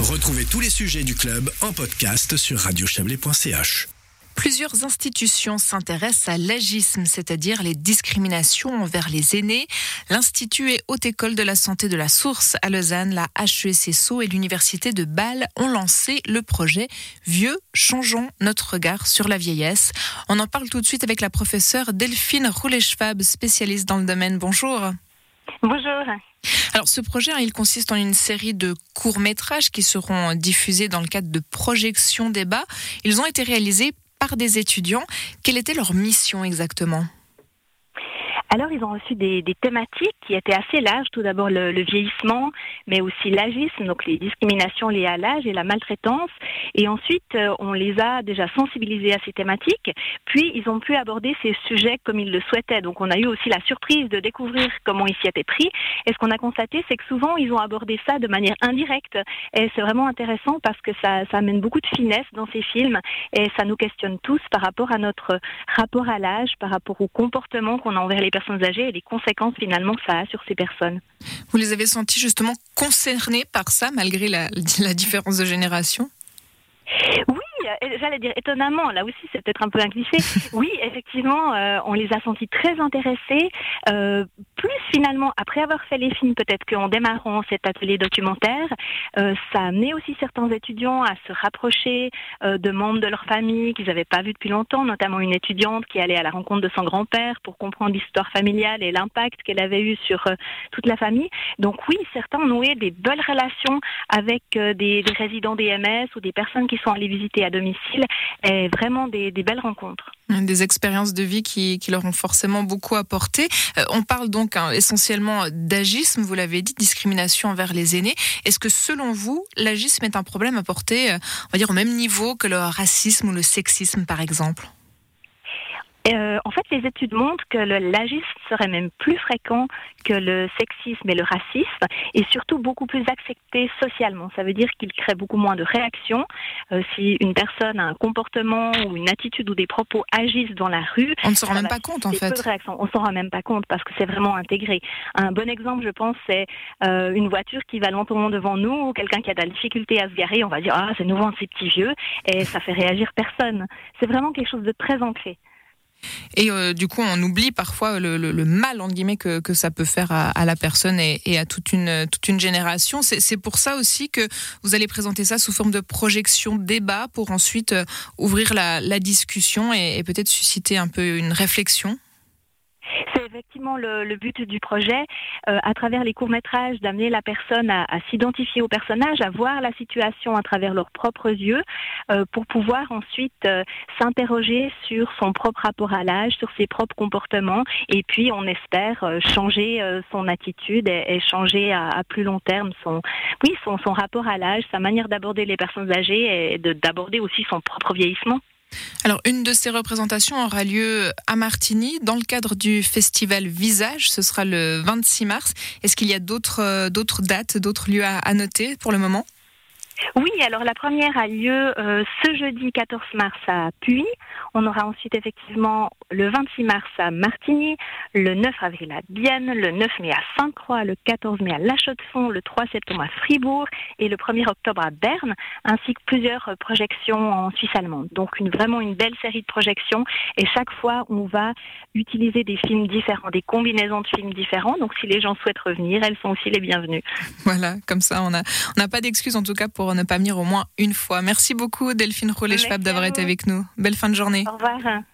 Retrouvez tous les sujets du club en podcast sur radiochablais.ch. Plusieurs institutions s'intéressent à l'agisme, c'est-à-dire les discriminations envers les aînés. L'Institut et Haute École de la Santé de la Source à Lausanne, la HESSO et l'Université de Bâle ont lancé le projet Vieux, changeons notre regard sur la vieillesse. On en parle tout de suite avec la professeure Delphine Roulet-Schwab, spécialiste dans le domaine. Bonjour. Bonjour. Alors ce projet, il consiste en une série de courts-métrages qui seront diffusés dans le cadre de projections débats. Ils ont été réalisés par des étudiants. Quelle était leur mission exactement ? Alors, ils ont reçu des thématiques qui étaient assez larges. Tout d'abord, le vieillissement, mais aussi l'agisme, donc les discriminations liées à l'âge et la maltraitance. Et ensuite, on les a déjà sensibilisés à ces thématiques. Puis, ils ont pu aborder ces sujets comme ils le souhaitaient. Donc, on a eu aussi la surprise de découvrir comment ils s'y étaient pris. Et ce qu'on a constaté, c'est que souvent, ils ont abordé ça de manière indirecte. Et c'est vraiment intéressant parce que ça amène beaucoup de finesse dans ces films. Et ça nous questionne tous par rapport à notre rapport à l'âge, par rapport au comportement qu'on a envers les personnes âgées et les conséquences finalement que ça a sur ces personnes. Vous les avez sentis justement concernés par ça malgré la différence de génération ? Oui, j'allais dire étonnamment, là aussi c'est peut-être un peu un cliché. Oui, effectivement, on les a sentis très intéressés. Plus finalement, après avoir fait les films, peut-être qu'en démarrant cet atelier documentaire, ça a amené aussi certains étudiants à se rapprocher de membres de leur famille qu'ils n'avaient pas vus depuis longtemps, notamment une étudiante qui allait à la rencontre de son grand-père pour comprendre l'histoire familiale et l'impact qu'elle avait eu sur toute la famille. Donc oui, certains ont noué des belles relations avec des résidents des MS ou des personnes qui sont allées visiter à domicile, et vraiment des belles rencontres. Des expériences de vie qui leur ont forcément beaucoup apporté. On parle donc essentiellement d'agisme, vous l'avez dit, discrimination envers les aînés. Est-ce que selon vous, l'agisme est un problème à porter, on va dire, au même niveau que le racisme ou le sexisme par exemple ? En fait, les études montrent que l'agisme serait même plus fréquent que le sexisme et le racisme, et surtout beaucoup plus accepté socialement. Ça veut dire qu'il crée beaucoup moins de réactions. Si une personne a un comportement ou une attitude ou des propos agissent dans la rue, on ne s'en rend même pas compte en fait. Peu de réactions. On s'en rend même pas compte parce que c'est vraiment intégré. Un bon exemple, je pense, c'est une voiture qui va lentement devant nous, ou quelqu'un qui a de la difficulté à se garer. On va dire c'est nouveau un de ces petits vieux, et ça fait réagir personne. C'est vraiment quelque chose de très ancré. Et du coup, on oublie parfois le mal entre guillemets que ça peut faire à la personne et à toute une génération. C'est pour ça aussi que vous allez présenter ça sous forme de projection débat pour ensuite ouvrir la discussion et peut-être susciter un peu une réflexion. C'est effectivement le but du projet, à travers les courts-métrages, d'amener la personne à s'identifier au personnage, à voir la situation à travers leurs propres yeux, pour pouvoir ensuite s'interroger sur son propre rapport à l'âge, sur ses propres comportements, et puis on espère changer son attitude et changer à plus long terme son rapport à l'âge, sa manière d'aborder les personnes âgées et d'aborder aussi son propre vieillissement. Alors, une de ces représentations aura lieu à Martigny, dans le cadre du festival Visage. Ce sera le 26 mars. Est-ce qu'il y a d'autres dates, d'autres lieux à noter pour le moment ? Oui, alors la première a lieu ce jeudi 14 mars à Puy. On aura ensuite effectivement le 26 mars à Martigny, le 9 avril à Bienne, le 9 mai à Sainte-Croix, le 14 mai à La Chaux-de-Fonds, le 3 septembre à Fribourg et le 1er octobre à Berne, ainsi que plusieurs projections en Suisse allemande. Donc vraiment une belle série de projections, et chaque fois on va utiliser des films différents, des combinaisons de films différents. Donc si les gens souhaitent revenir, elles sont aussi les bienvenues. Voilà, comme ça on n'a pas d'excuses en tout cas pour ne pas venir au moins une fois. Merci beaucoup Delphine Roulet-Schwab d'avoir été avec nous. Belle fin de journée. Au revoir.